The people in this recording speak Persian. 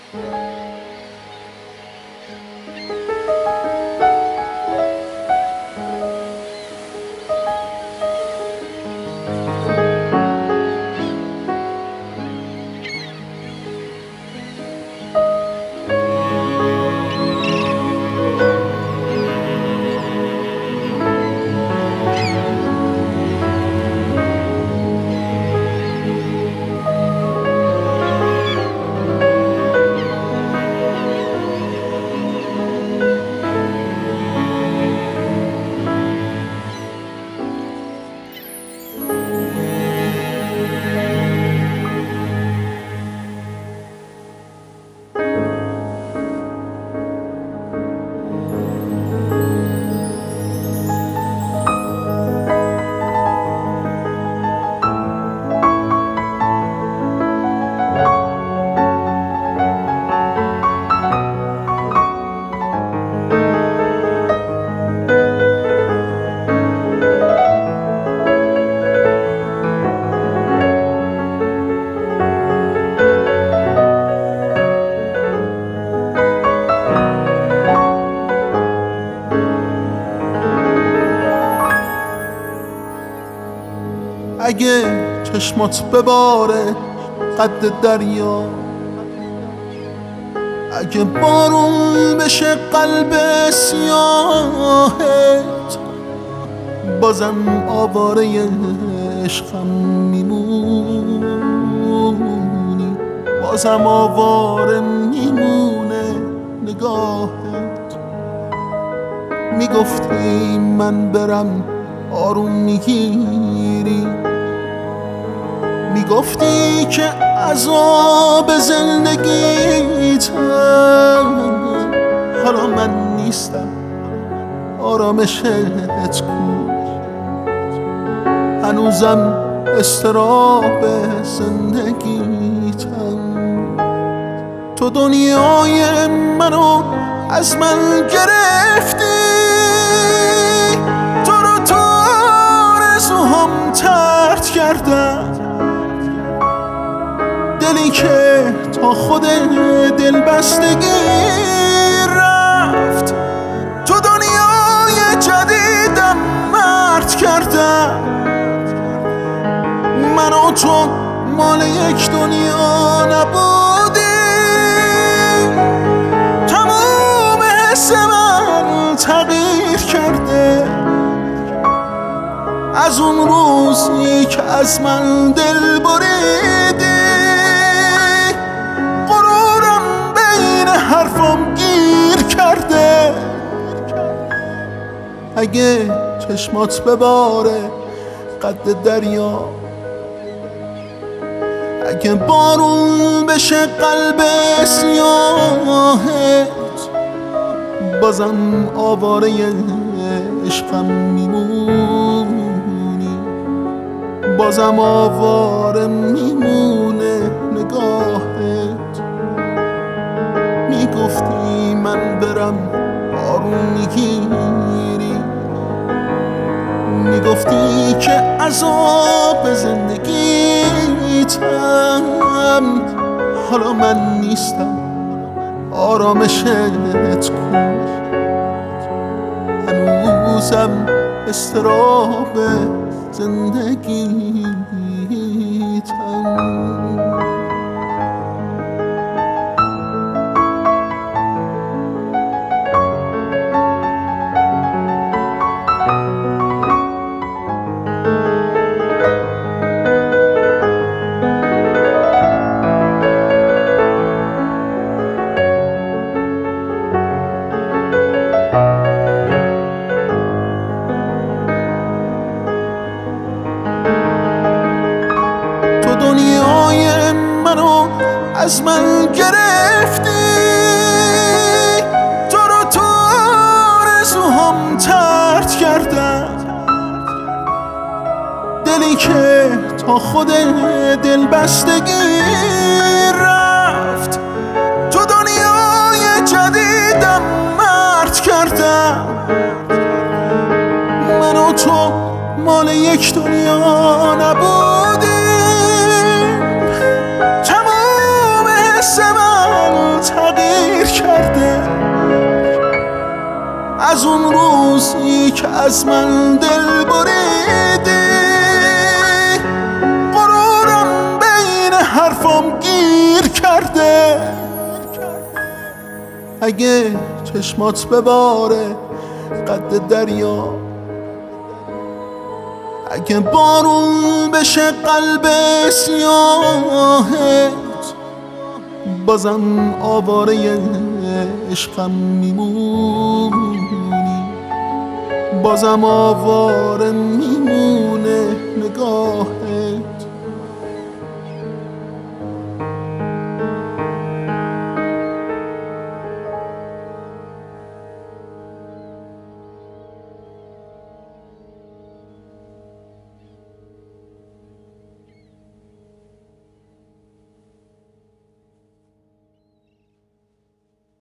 اگه چشمات بباره قد دریا، اگه بارون بشه قلب سیاهت، بازم آواره عشقم میمونی، بازم آواره میمونه نگاهت. میگفتی من برم آروم میگیری، میگفتی که عذاب زندگیتم، حالا من نیستم آرامشت کو، هنوزم استراب زندگیتم. تو دنیای منو از من گرفتی، تو رو تو آرزوهام طرد کردم، دلی که تا خود دلبستگی رفت، تو دنیای جدیدم مرد کردم. من و تو مال یک دنیا نبودیم، تمام حس من تغییر کرده از اون روزی که از من دل بریدی. غرورم بین حرفام گیر کرده، اگه چشمات بباره قد دریا، اگه بارون بشه قلب سیاهت، بازم آواره عشقم میمونی، بازم آواره میمونه نگاهت. میگفتی من برم آروم میگیری، میگفتی که عذاب زندگیتم، حالا من نیستم آرامشت کو، هنوزم استراب زندگیتم. دنیای منو از من گرفتی، تو رو تو آرزوهام طرد کردم، دلی که تا خود دلبستگی رفت، تو دنیای جدیدم مرد کردم. من و تو مال یک دنیا نبودیم، تمام حس من کرده. از اون روزی که از من دل بریدی غرورم بین حرفام گیر کرده. اگه چشمات بباره قد دریا، اگه بارون بشه قلب سیاهت، بازم آواره عشقم میمونی، بازم آواره میمونه نگاه